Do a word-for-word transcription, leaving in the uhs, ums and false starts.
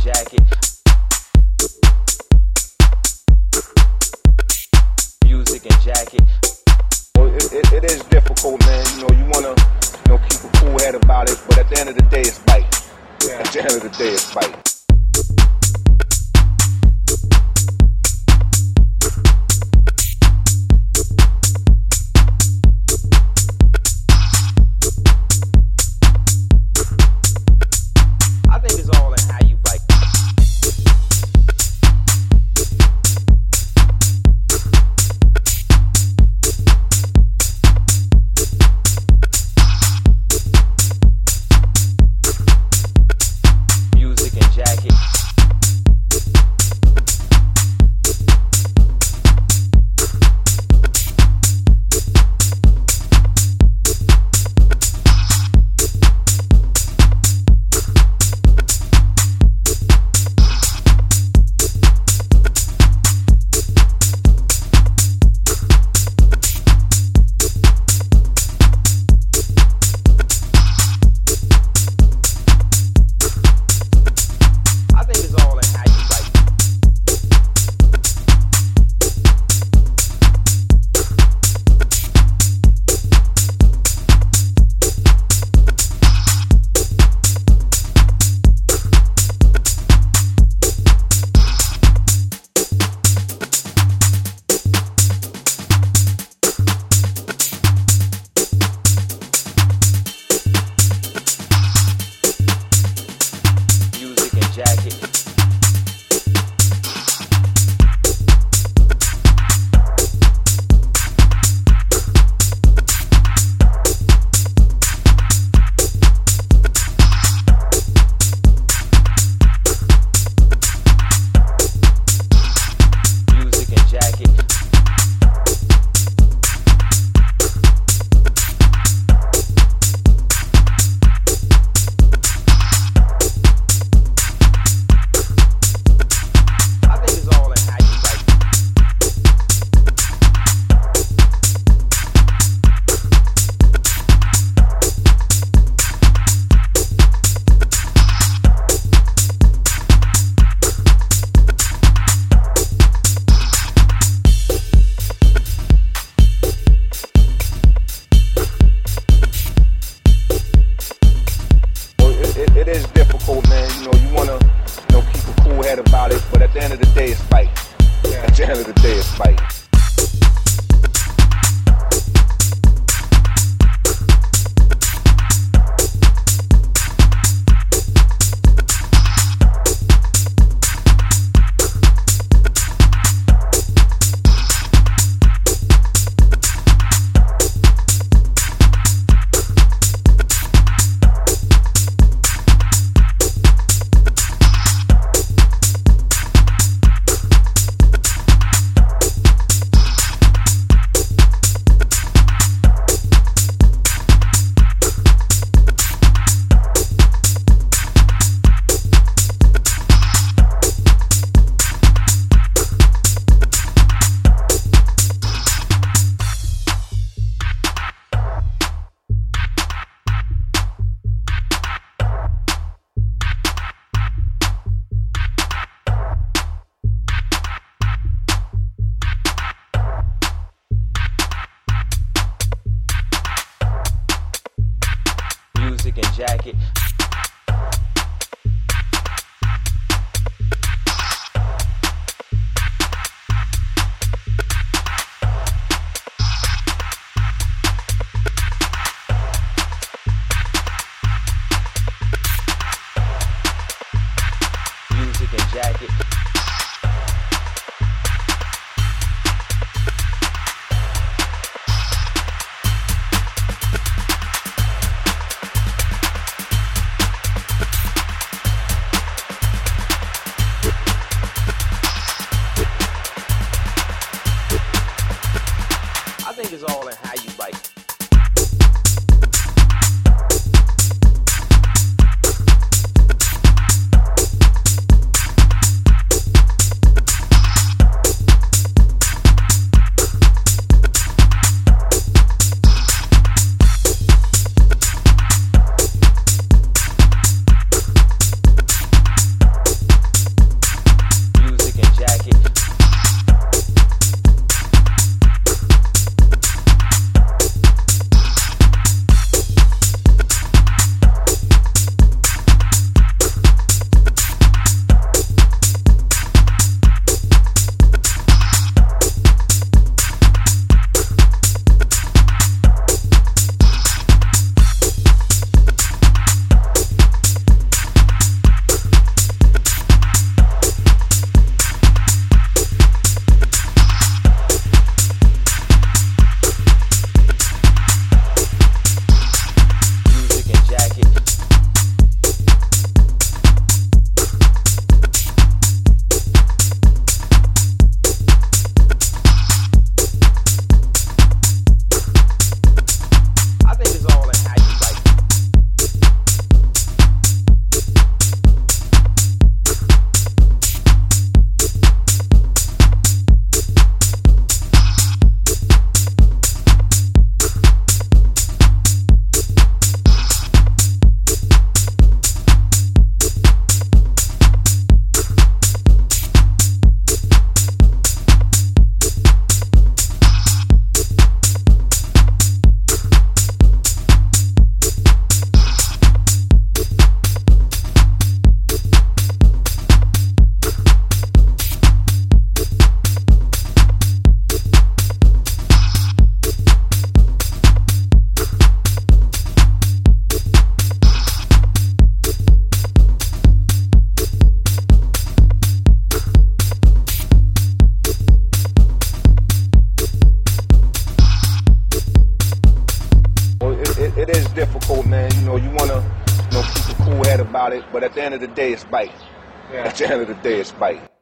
jacket. Music and jacket. Well, it, it, it is difficult, man. You know, you wanna, you know, keep a cool head about it, but at the end of the day, it's fight. Yeah. At the end of the day, it's fight. I think it's all in how you bite. Music and jacket. I think it's all in how you bite. Music and jacket. Music and jacket. I think it's all in how you bite. Well, it, it, it is difficult, man. You know, you wanna, you know, keep a cool head about it, but at the end of the day, it's fight. Yeah. At the end of the day, it's fight. about it, but at the end of the day, it's fight. Yeah. At the end of the day, it's fight.